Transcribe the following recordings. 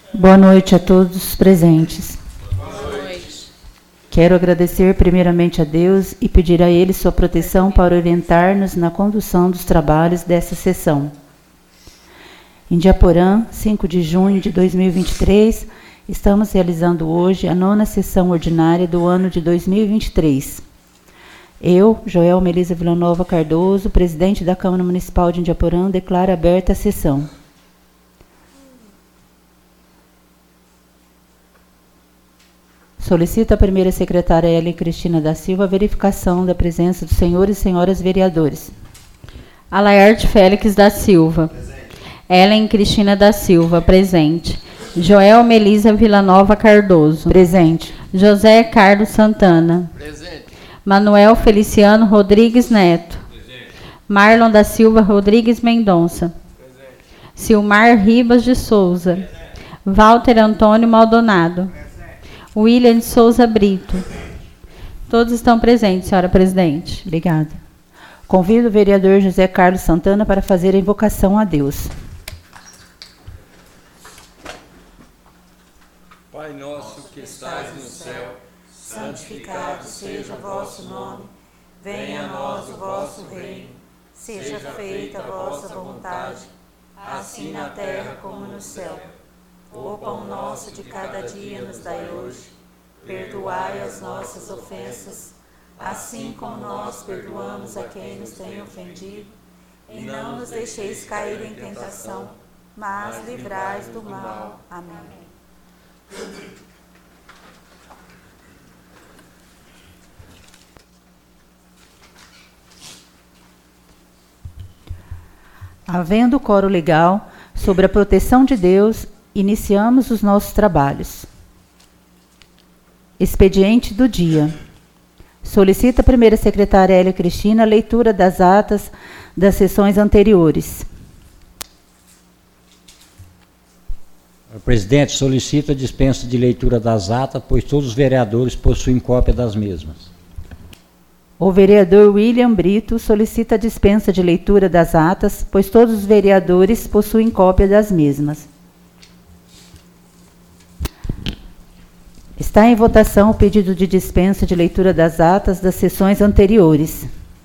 Boa noite a todos os presentes. Boa noite. Quero agradecer primeiramente a Deus e pedir a Ele sua proteção para orientar-nos na condução dos trabalhos dessa sessão. Em Indiaporã, 5 de junho de 2023, estamos realizando hoje a 9ª sessão ordinária do ano de 2023. Eu, Joel Melisa Villanova Cardoso, presidente da Câmara Municipal de Indiaporã, declaro aberta a sessão. Solicito à primeira secretária Ellen Cristina da Silva a verificação da presença dos senhores e senhoras vereadores. Alaerte Félix da Silva. Presente. Ellen Cristina da Silva, presente. Joel Melisa Villanova Cardoso. Presente. José Carlos Santana. Presente. Manuel Feliciano Rodrigues Neto. Presente. Marlon da Silva Rodrigues Mendonça. Presente. Silmar Ribas de Souza. Presente. Walter Antônio Maldonado. Presente. William de Souza Brito. Todos estão presentes, senhora presidente. Obrigada. Convido o vereador José Carlos Santana para fazer a invocação a Deus. Pai nosso que estais no céu, santificado seja o vosso nome. Venha a nós o vosso reino. Seja feita a vossa vontade, assim na terra como no céu. O pão nosso de cada dia nos dai hoje. Perdoai as nossas ofensas, assim como nós perdoamos a quem nos tem ofendido. E não nos deixeis cair em tentação, mas livrai-nos do mal. Amém. Havendo quórum legal sobre a proteção de Deus, iniciamos os nossos trabalhos. Expediente do dia. Solicita a primeira secretária Ellen Cristina a leitura das atas das sessões anteriores. Presidente, solicito a dispensa de leitura das atas, pois todos os vereadores possuem cópia das mesmas. O vereador William Brito solicita a dispensa de leitura das atas, pois todos os vereadores possuem cópia das mesmas. Está em votação o pedido de dispensa de leitura das atas das sessões anteriores.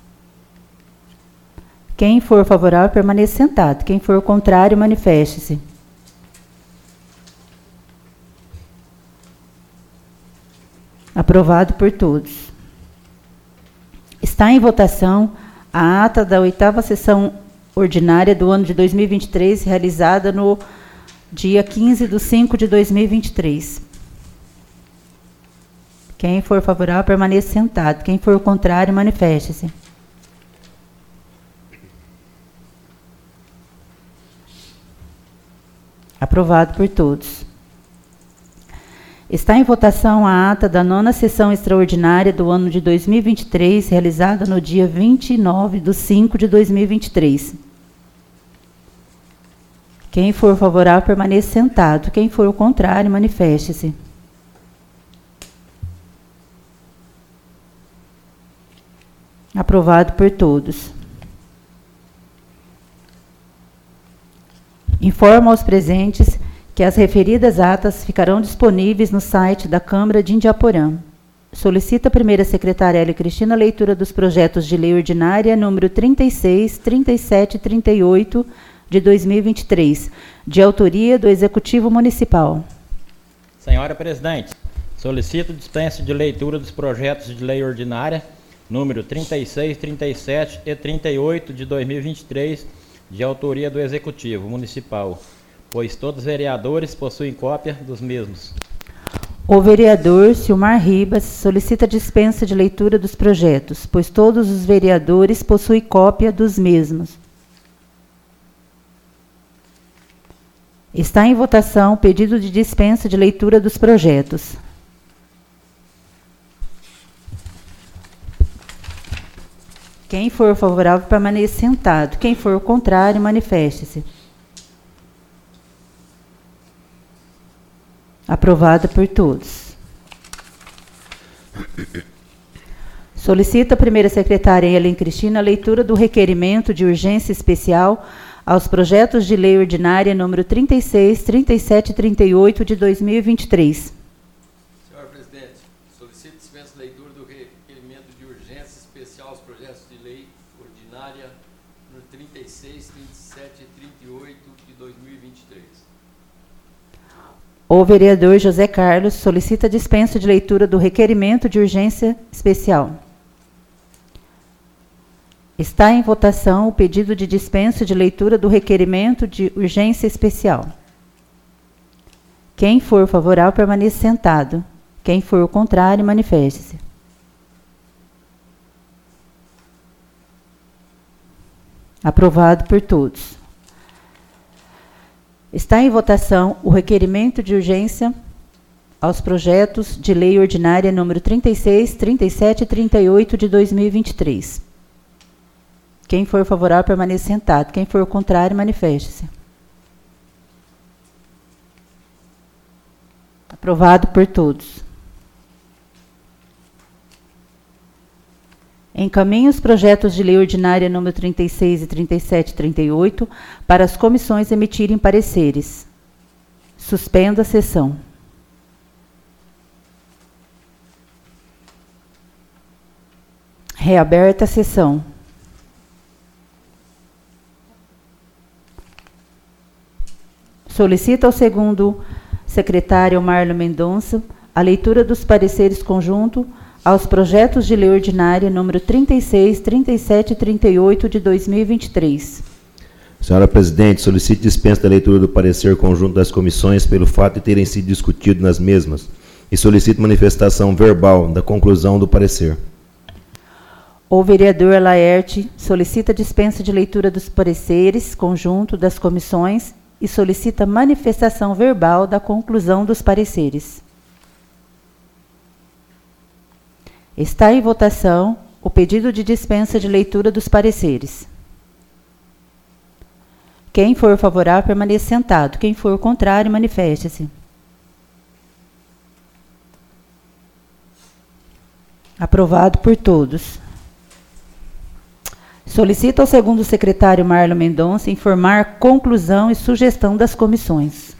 Quem for favorável, permaneça sentado. Quem for contrário, manifeste-se. Aprovado por todos. Está em votação a ata da 8ª sessão ordinária do ano de 2023, realizada no dia 15 de 5 de 2023. Quem for favorável, permaneça sentado. Quem for contrário, manifeste-se. Aprovado por todos. Está em votação a ata da 9ª sessão extraordinária do ano de 2023, realizada no dia 29 de 5 de 2023. Quem for favorável, permaneça sentado. Quem for o contrário, manifeste-se. Aprovado por todos. Informo aos presentes que as referidas atas ficarão disponíveis no site da Câmara de Indiaporã. Solicita a primeira secretária Ellen Cristina a leitura dos projetos de lei ordinária número 36, 37 e 38 de 2023, de autoria do Executivo Municipal. Senhora Presidente, solicito dispensa de leitura dos projetos de lei ordinária número 36, 37 e 38 de 2023, de autoria do Executivo Municipal, pois todos os vereadores possuem cópia dos mesmos. O vereador Silmar Ribas solicita dispensa de leitura dos projetos, pois todos os vereadores possuem cópia dos mesmos. Está em votação o pedido de dispensa de leitura dos projetos. Quem for favorável, permaneça sentado. Quem for contrário, manifeste-se. Aprovado por todos. Solicita a primeira secretária Ellen Cristina a leitura do requerimento de urgência especial aos projetos de lei ordinária número 36, 37 e 38 de 2023. Senhor presidente, solicito dispensa de leitura do requerimento de urgência especial aos projetos de lei ordinária número 36, 37 e 38 de 2023. O vereador José Carlos solicita dispensa de leitura do requerimento de urgência especial. Está em votação o pedido de dispensa de leitura do requerimento de urgência especial. Quem for favorável, permaneça sentado. Quem for o contrário, manifeste-se. Aprovado por todos. Está em votação o requerimento de urgência aos projetos de lei ordinária número 36, 37 e 38 de 2023. Quem for favorável, permaneça sentado. Quem for o contrário, manifeste-se. Aprovado por todos. Encaminhe os projetos de lei ordinária número 36 e 37 e 38 para as comissões emitirem pareceres. Suspendo a sessão. Reaberta a sessão. Solicita ao segundo secretário Marlon Mendonça a leitura dos pareceres conjunto aos projetos de lei ordinária número 36, 37 e 38 de 2023. Senhora presidente, solicito dispensa da leitura do parecer conjunto das comissões pelo fato de terem sido discutidos nas mesmas e solicito manifestação verbal da conclusão do parecer. O vereador Laerte solicita dispensa de leitura dos pareceres conjunto das comissões e solicita manifestação verbal da conclusão dos pareceres. Está em votação o pedido de dispensa de leitura dos pareceres. Quem for favorável, permaneça sentado. Quem for contrário, manifeste-se. Aprovado por todos. Solicito ao segundo secretário Marlon Mendonça informar conclusão e sugestão das comissões.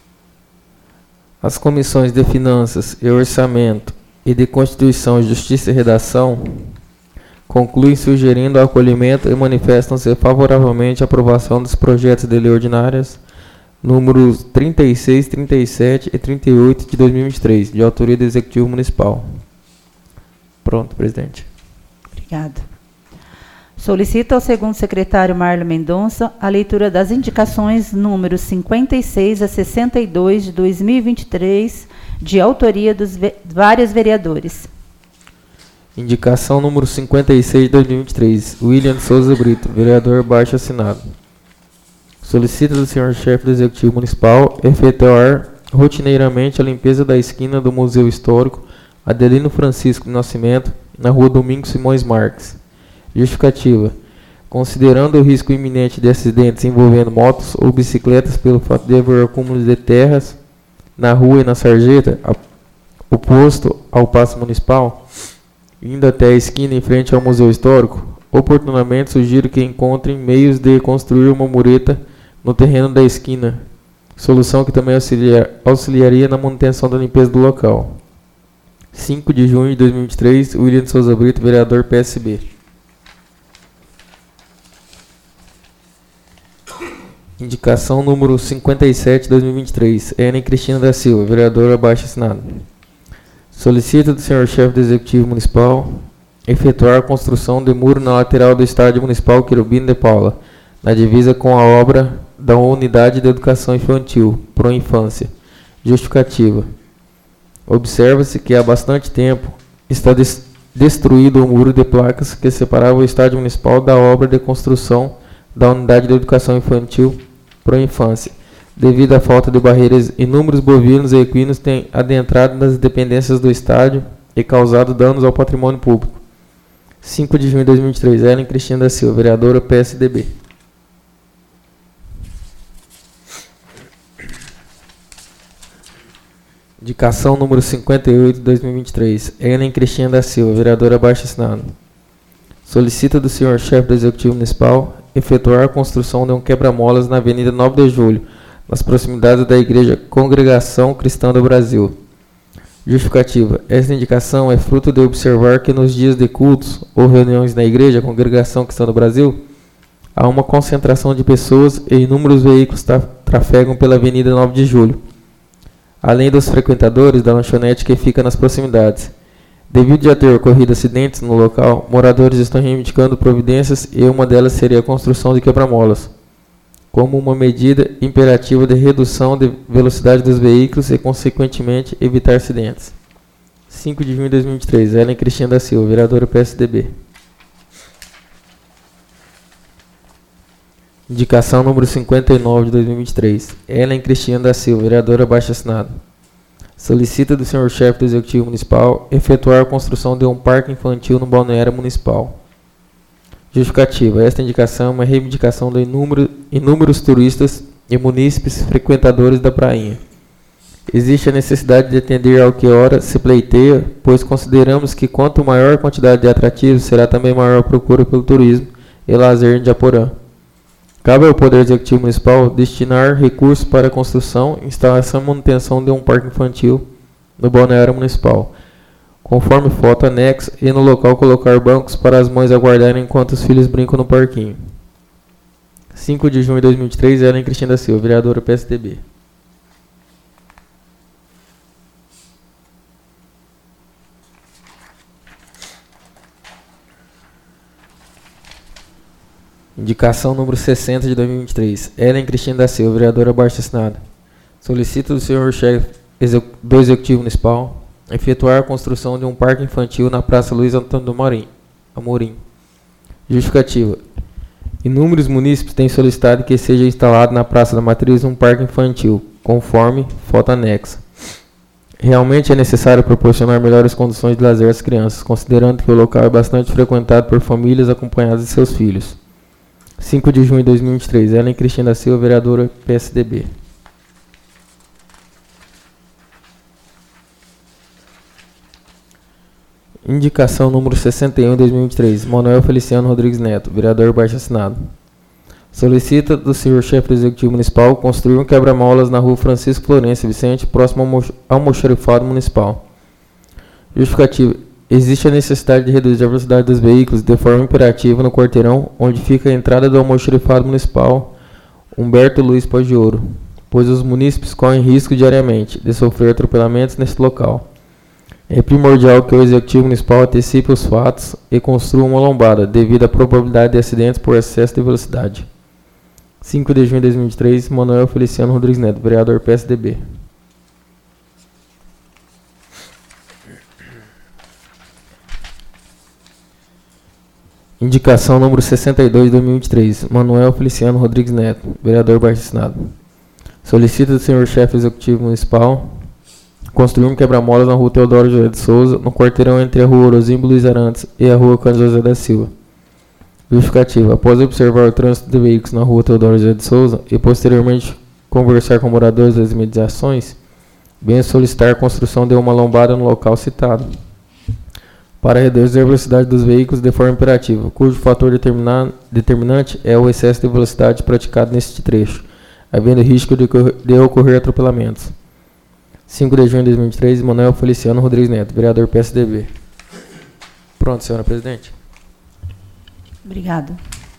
As comissões de Finanças e Orçamento e de Constituição, Justiça e Redação concluem sugerindo o acolhimento e manifestam-se favoravelmente à aprovação dos projetos de lei ordinárias números 36, 37 e 38 de 2023, de autoria do Executivo Municipal. Pronto, presidente. Obrigada. Solicito ao segundo secretário Marlon Mendonça a leitura das indicações números 56 a 62 de 2023, de autoria dos vários vereadores. Indicação número 56 de 2023, William Souza Brito, vereador baixo assinado. Solicita do senhor chefe do Executivo Municipal efetuar rotineiramente a limpeza da esquina do Museu Histórico Adelino Francisco de Nascimento, na rua Domingos Simões Marques. Justificativa. Considerando o risco iminente de acidentes envolvendo motos ou bicicletas pelo fato de haver acúmulos de terras na rua e na sarjeta, oposto ao Paço Municipal, indo até a esquina em frente ao Museu Histórico, oportunamente sugiro que encontrem meios de construir uma mureta no terreno da esquina, solução que também auxiliaria na manutenção da limpeza do local. 5 de junho de 2023, William Souza Brito, vereador PSB. Indicação número 57 de 2023, Ellen Cristina da Silva, vereadora abaixo assinado. Solicita do senhor chefe do Executivo Municipal efetuar a construção de muro na lateral do Estádio Municipal Querubino de Paula, na divisa com a obra da Unidade de Educação Infantil, Proinfância. Justificativa. Observa-se que há bastante tempo está destruído o muro de placas que separava o Estádio Municipal da obra de construção da Unidade de Educação Infantil Proinfância. Devido à falta de barreiras, inúmeros bovinos e equinos têm adentrado nas dependências do estádio e causado danos ao patrimônio público. 5 de junho de 2023, Ellen Cristina da Silva, vereadora PSDB. Indicação número 58 de 2023, Ellen Cristina da Silva, vereadora abaixo assinado. Solicita do senhor chefe do Executivo Municipal efetuar a construção de um quebra-molas na Avenida 9 de Julho, nas proximidades da Igreja Congregação Cristã do Brasil. Justificativa. Esta indicação é fruto de observar que nos dias de cultos ou reuniões na Igreja Congregação Cristã do Brasil, há uma concentração de pessoas e inúmeros veículos trafegam pela Avenida 9 de Julho, além dos frequentadores da lanchonete que fica nas proximidades. Devido a ter ocorrido acidentes no local, moradores estão reivindicando providências e uma delas seria a construção de quebra-molas, como uma medida imperativa de redução de velocidade dos veículos e, consequentemente, evitar acidentes. 5 de junho de 2023. Ellen Cristina da Silva, vereadora PSDB. Indicação número 59 de 2023. Ellen Cristina da Silva, vereadora abaixo-assinado. Solicita do senhor chefe do Executivo Municipal efetuar a construção de um parque infantil no balneário municipal. Justificativa. Esta indicação é uma reivindicação de inúmeros turistas e munícipes frequentadores da prainha. Existe a necessidade de atender ao que ora se pleiteia, pois consideramos que quanto maior a quantidade de atrativos, será também maior a procura pelo turismo e lazer em Indiaporã. Cabe ao Poder Executivo Municipal destinar recursos para a construção, instalação e manutenção de um parque infantil no balneário municipal, conforme foto anexa, e no local colocar bancos para as mães aguardarem enquanto os filhos brincam no parquinho. 5 de junho de 2023, Ellen Cristina da Silva, vereadora PSDB. Indicação número 60 de 2023. Ellen Cristina da Silva, vereadora abaixo-assinada. Solicita do senhor chefe do Executivo Municipal efetuar a construção de um parque infantil na Praça Luiz Antônio do Amorim. Justificativa. Inúmeros munícipes têm solicitado que seja instalado na Praça da Matriz um parque infantil, conforme foto anexa. Realmente é necessário proporcionar melhores condições de lazer às crianças, considerando que o local é bastante frequentado por famílias acompanhadas de seus filhos. 5 de junho de 2023. Ellen Cristina da Silva, vereadora PSDB. Indicação número 61 de 2023. Manuel Feliciano Rodrigues Neto, vereador abaixo-assinado. Solicita do senhor chefe do Executivo Municipal construir um quebra-molas na rua Francisco Florencio Vicente, próximo ao almoxarifado municipal. Justificativa. Existe a necessidade de reduzir a velocidade dos veículos de forma imperativa no quarteirão onde fica a entrada do almoxarifado municipal Humberto Luiz Pós de Ouro, pois os munícipes correm risco diariamente de sofrer atropelamentos neste local. É primordial que o Executivo Municipal antecipe os fatos e construa uma lombada devido à probabilidade de acidentes por excesso de velocidade. 5 de junho de 2023, Manuel Feliciano Rodrigues Neto, vereador PSDB. Indicação número 62 de 2023. Manuel Feliciano Rodrigues Neto, vereador abaixo-assinado. Solicita do senhor chefe executivo municipal construir um quebra-molas na rua Teodoro José de Souza, no quarteirão entre a rua Orozimbo Luiz Arantes e a rua Cândido José da Silva. Justificativa. Após observar o trânsito de veículos na rua Teodoro José de Souza e posteriormente conversar com moradores das imediações, venho solicitar a construção de uma lombada no local citado, para reduzir a velocidade dos veículos de forma imperativa, cujo fator determinante é o excesso de velocidade praticado neste trecho, havendo risco de ocorrer atropelamentos. 5 de junho de 2023, Manuel Feliciano Rodrigues Neto, vereador PSDB. Pronto, senhora presidente. Obrigado.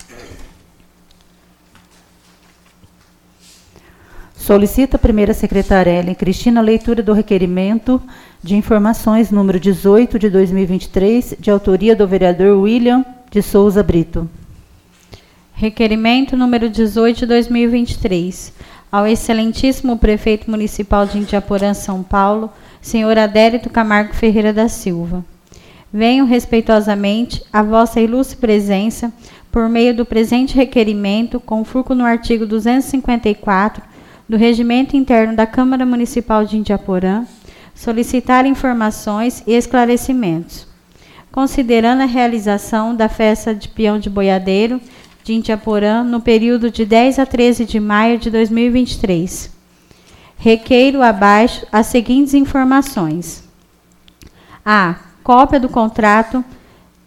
Solicita a primeira secretária Ellen Cristina a leitura do requerimento de informações número 18 de 2023, de autoria do vereador William de Souza Brito. Requerimento número 18 de 2023. Ao excelentíssimo prefeito municipal de Indiaporã, São Paulo, senhor Adérito Camargo Ferreira da Silva. Venho respeitosamente a vossa ilustre presença, por meio do presente requerimento, com fulcro no artigo 254 do Regimento Interno da Câmara Municipal de Indiaporã, solicitar informações e esclarecimentos. Considerando a realização da festa de peão de boiadeiro de Indiaporã no período de 10 a 13 de maio de 2023. Requeiro abaixo as seguintes informações. A. Cópia do contrato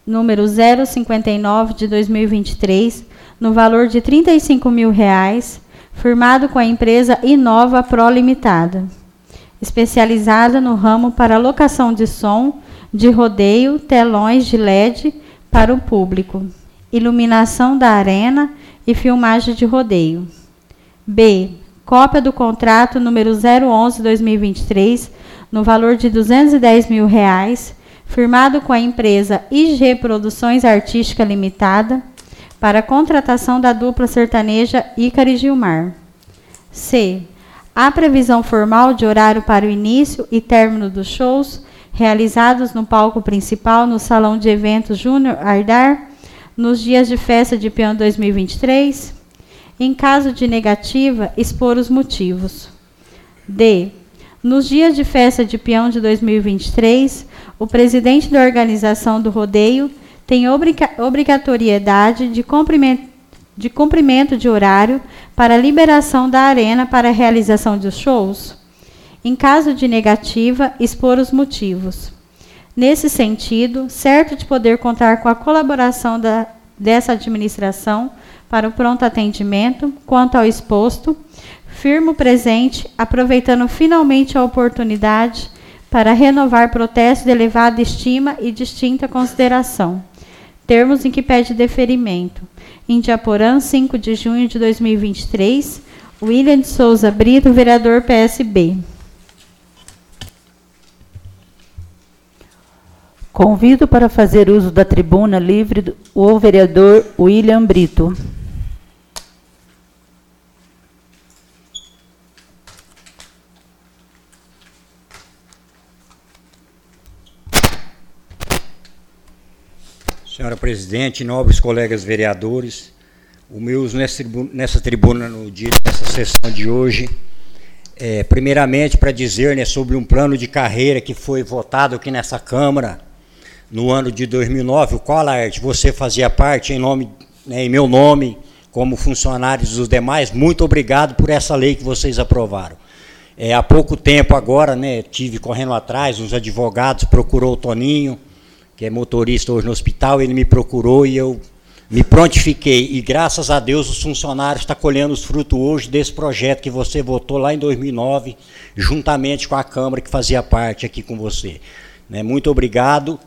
número 059 de 2023, no valor de R$ 35.000, firmado com a empresa Inova Pro Limitada, especializada no ramo para locação de som, de rodeio, telões de LED para o público, iluminação da arena e filmagem de rodeio. B. Cópia do contrato número 011/2023, no valor de R$ 210.000, firmado com a empresa IG Produções Artística Limitada, para a contratação da dupla sertaneja Ícaro e Gilmar. C. A previsão formal de horário para o início e término dos shows realizados no palco principal no Salão de Eventos Júnior Ardar, nos dias de festa de peão 2023. Em caso de negativa, expor os motivos. D. Nos dias de festa de peão de 2023, o presidente da organização do rodeio tem obrigatoriedade de cumprimento de horário para a liberação da arena para a realização dos shows. Em caso de negativa, expor os motivos. Nesse sentido, certo de poder contar com a colaboração dessa administração para o pronto atendimento, quanto ao exposto, firmo presente, aproveitando finalmente a oportunidade para renovar protesto de elevada estima e distinta consideração. Termos em que pede deferimento. Indiaporã, 5 de junho de 2023, William de Souza Brito, vereador PSB. Convido para fazer uso da tribuna livre o vereador William Brito. Senhora presidente, nobres colegas vereadores, o meu uso nessa tribuna nessa sessão de hoje, primeiramente para dizer, sobre um plano de carreira que foi votado aqui nessa Câmara no ano de 2009, o qual, Laerte, você fazia parte em meu nome, como funcionários dos demais. Muito obrigado por essa lei que vocês aprovaram. Há pouco tempo agora, tive correndo atrás, uns advogados, procurou o Toninho, que é motorista hoje no hospital, ele me procurou e eu me prontifiquei. E graças a Deus os funcionários estão colhendo os frutos hoje desse projeto que você votou lá em 2009, juntamente com a Câmara que fazia parte aqui com você. Muito obrigado.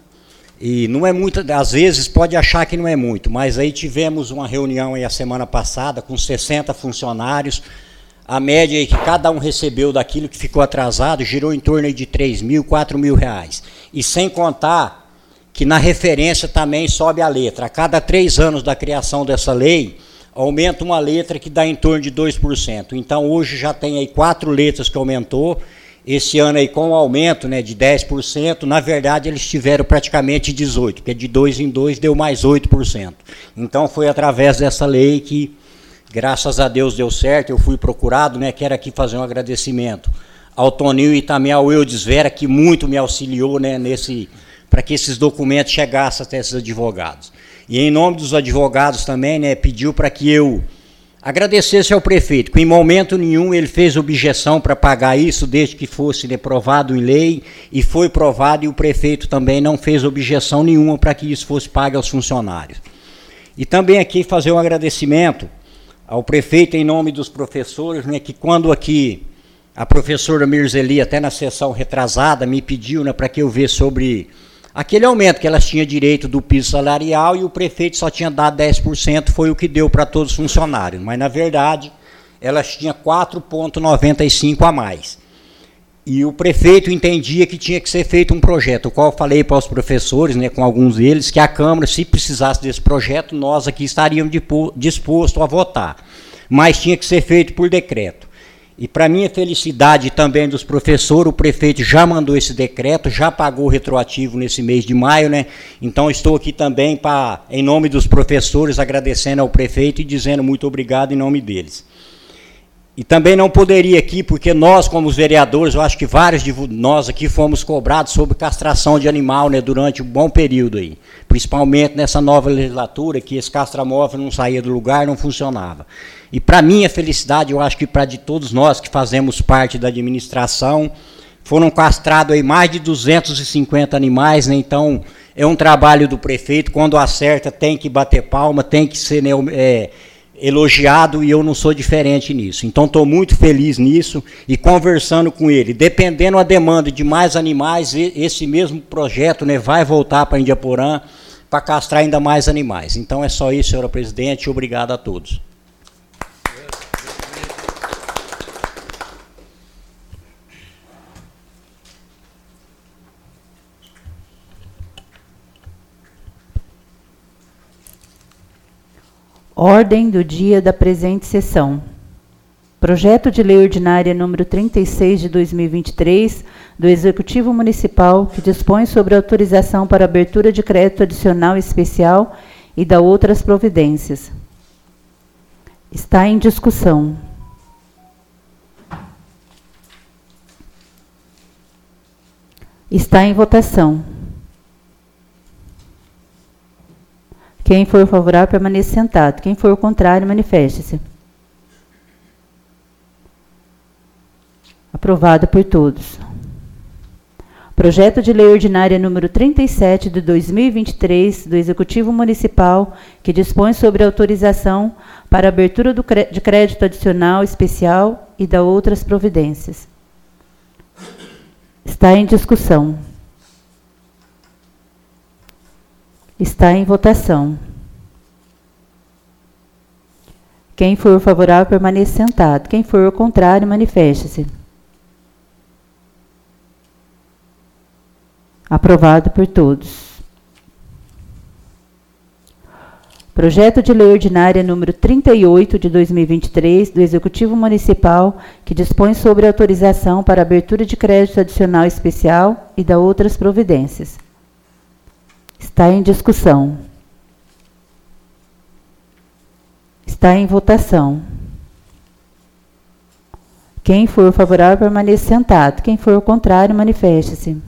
E não é muito, às vezes pode achar que não é muito, mas aí tivemos uma reunião aí a semana passada com 60 funcionários, a média aí que cada um recebeu daquilo que ficou atrasado girou em torno aí de R$3.000, R$4.000. E sem contar que na referência também sobe a letra. A cada 3 anos da criação dessa lei, aumenta uma letra que dá em torno de 2%. Então hoje já tem aí 4 letras que aumentou. Esse ano aí com o aumento de 10%, na verdade eles tiveram praticamente 18%, porque de 2 em 2 deu mais 8%. Então foi através dessa lei que, graças a Deus, deu certo. Eu fui procurado, quero aqui fazer um agradecimento ao Toninho e também ao Eudes Vera, que muito me auxiliou para que esses documentos chegassem até esses advogados. E em nome dos advogados também, pediu para que eu agradecesse ao prefeito, que em momento nenhum ele fez objeção para pagar isso, desde que fosse aprovado em lei, e foi provado, e o prefeito também não fez objeção nenhuma para que isso fosse pago aos funcionários. E também aqui fazer um agradecimento ao prefeito em nome dos professores, que quando aqui a professora Mirzeli, até na sessão retrasada, me pediu para que eu visse sobre aquele aumento que elas tinham direito do piso salarial, e o prefeito só tinha dado 10%, foi o que deu para todos os funcionários. Mas, na verdade, elas tinham 4,95% a mais. E o prefeito entendia que tinha que ser feito um projeto, o qual eu falei para os professores, com alguns deles, que a Câmara, se precisasse desse projeto, nós aqui estaríamos dispostos a votar. Mas tinha que ser feito por decreto. E para minha felicidade também dos professores, o prefeito já mandou esse decreto, já pagou o retroativo nesse mês de maio, Então estou aqui também em nome dos professores, agradecendo ao prefeito e dizendo muito obrigado em nome deles. E também não poderia aqui, porque nós, como os vereadores, eu acho que vários de nós aqui fomos cobrados sobre castração de animal, durante um bom período aí. Principalmente nessa nova legislatura, que esse castramóvel não saía do lugar, não funcionava. E para minha felicidade, eu acho que para de todos nós que fazemos parte da administração, foram castrados aí mais de 250 animais, né? Então, é um trabalho do prefeito, quando acerta tem que bater palma, tem que ser elogiado, e eu não sou diferente nisso. Então, estou muito feliz nisso, e conversando com ele, dependendo da demanda de mais animais, esse mesmo projeto, né, vai voltar para Indiaporã para castrar ainda mais animais. Então, é só isso, senhora presidente, obrigado a todos. Ordem do dia da presente sessão. Projeto de Lei Ordinária número 36 de 2023 do Executivo Municipal, que dispõe sobre autorização para abertura de crédito adicional especial e da outras providências. Está em discussão. Está em votação. Quem for favorável, permaneça sentado. Quem for contrário, manifeste-se. Aprovado por todos. Projeto de Lei Ordinária número 37 de 2023 do Executivo Municipal, que dispõe sobre autorização para abertura de crédito adicional especial e da outras providências. Está em discussão. Está em votação. Quem for favorável, permaneça sentado. Quem for contrário, manifeste-se. Aprovado por todos. Projeto de Lei Ordinária número 38 de 2023 do Executivo Municipal, que dispõe sobre autorização para abertura de crédito adicional especial e da outras providências. Está em discussão. Está em votação. Quem for favorável, permaneça sentado. Quem for contrário, manifeste-se.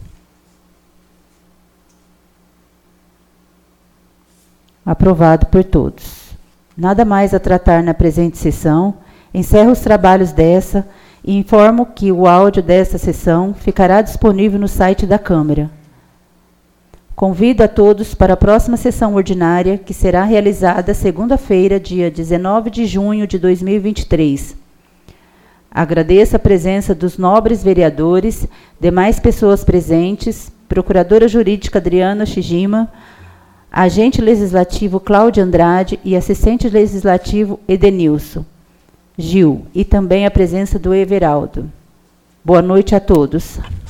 Aprovado por todos. Nada mais a tratar na presente sessão. Encerro os trabalhos dessa e informo que o áudio desta sessão ficará disponível no site da Câmara. Convido a todos para a próxima sessão ordinária, que será realizada segunda-feira, dia 19 de junho de 2023. Agradeço a presença dos nobres vereadores, demais pessoas presentes, Procuradora Jurídica Adriana Shijima, Agente Legislativo Cláudio Andrade e Assistente Legislativo Edenilson Gil, e também a presença do Everaldo. Boa noite a todos.